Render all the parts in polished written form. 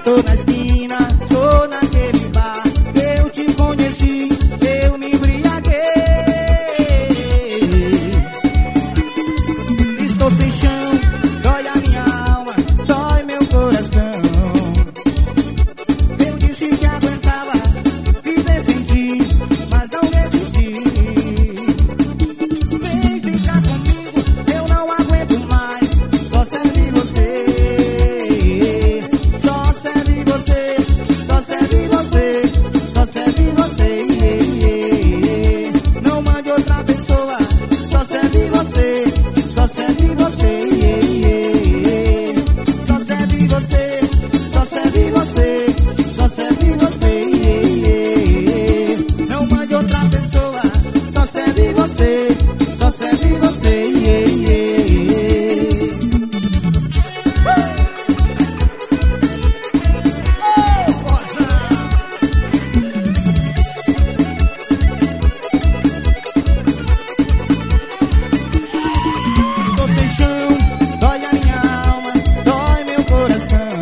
tô na esquina, tô naquele bar. Eu te conheci, eu me embriaguei. Estou sem chão, dói a minha alma, dói meu coração. Eu disse que aguentava viver sem ti, mas não resisti. Vem ficar comigo, eu não aguento mais. Só serve você, só serve você, só serve você, só serve você. Não mande outra pessoa, só serve você, só serve você. Só serve você, só serve você, só serve você. Não mande outra pessoa, só serve você, só serve você. Estou sem chão, dói a minha alma, dói meu coração.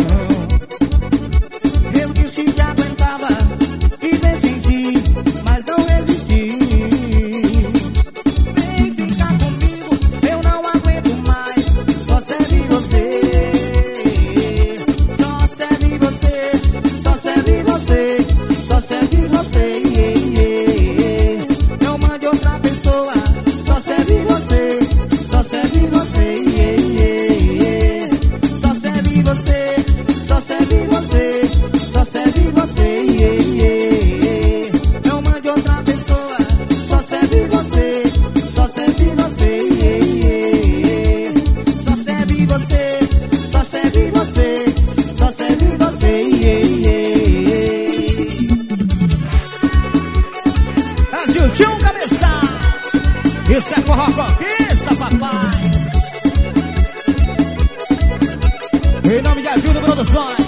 Eu disse que aguentava viver sem ti, mas não resisti. Vem ficar comigo, eu não aguento mais. Só serve você, só serve você, só serve você, só serve você. Não mande outra pessoa, só serve você, só serve você. Só serve você, só serve você, só serve você. Não mande outra pessoa, só serve você, só serve você. Só serve você, só serve você, só serve você. Brasil, tinha um cabeça. Isso é forró conquista, papai. Em nome de Ajuda Produções.